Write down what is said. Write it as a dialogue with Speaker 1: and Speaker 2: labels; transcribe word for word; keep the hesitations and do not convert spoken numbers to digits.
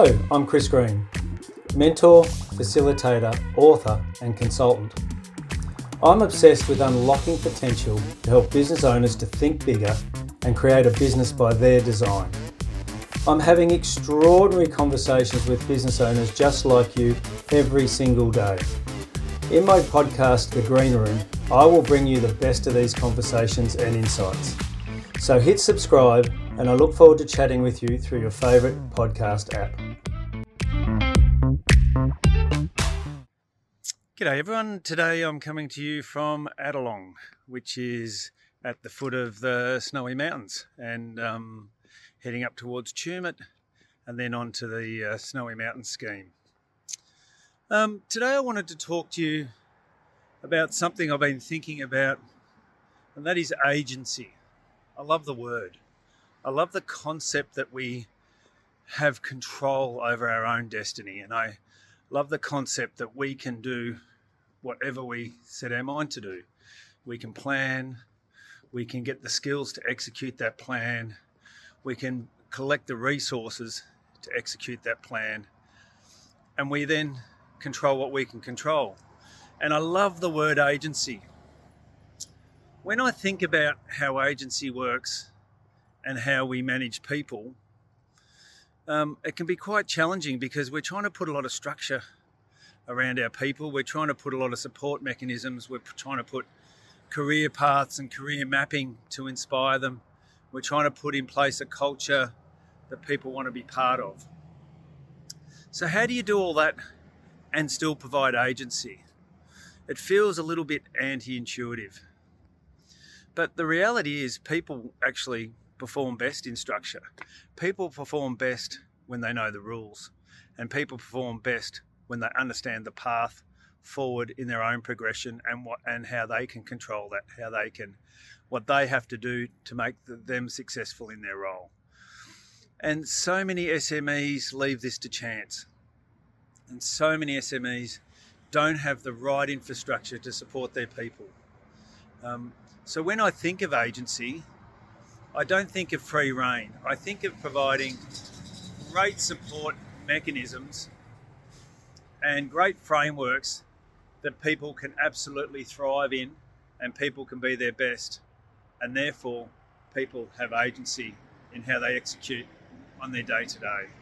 Speaker 1: Hello, I'm Chris Green, mentor, facilitator, author and consultant. I'm obsessed with unlocking potential to help business owners to think bigger and create a business by their design. I'm having extraordinary conversations with business owners just like you every single day. In my podcast, The Green Room, I will bring you the best of these conversations and insights. So hit subscribe, and I look forward to chatting with you through your favourite podcast app.
Speaker 2: G'day everyone, today I'm coming to you from Adelong, which is at the foot of the Snowy Mountains, and um, heading up towards Tumut and then on to the uh, Snowy Mountains scheme. Um, today I wanted to talk to you about something I've been thinking about, and that is agency. I love the word. I love the concept that we have control over our own destiny, and I love the concept that we can do whatever we set our mind to do. We can plan, we can get the skills to execute that plan, we can collect the resources to execute that plan, and we then control what we can control. And I love the word agency. When I think about how agency works and how we manage people, um, it can be quite challenging because we're trying to put a lot of structure around our people. We're trying to put a lot of support mechanisms. We're trying to put career paths and career mapping to inspire them. We're trying to put in place a culture that people want to be part of. So how do you do all that and still provide agency? It feels a little bit anti-intuitive. But the reality is people actually perform best in structure. People perform best when they know the rules, and people perform best when they understand the path forward in their own progression and what and how they can control that, how they can, what they have to do to make them successful in their role. And so many S M Es leave this to chance, and so many S M Es don't have the right infrastructure to support their people. Um, so when I think of agency, I don't think of free rein. I think of providing great support mechanisms and great frameworks that people can absolutely thrive in, and people can be their best, and therefore people have agency in how they execute on their day-to-day.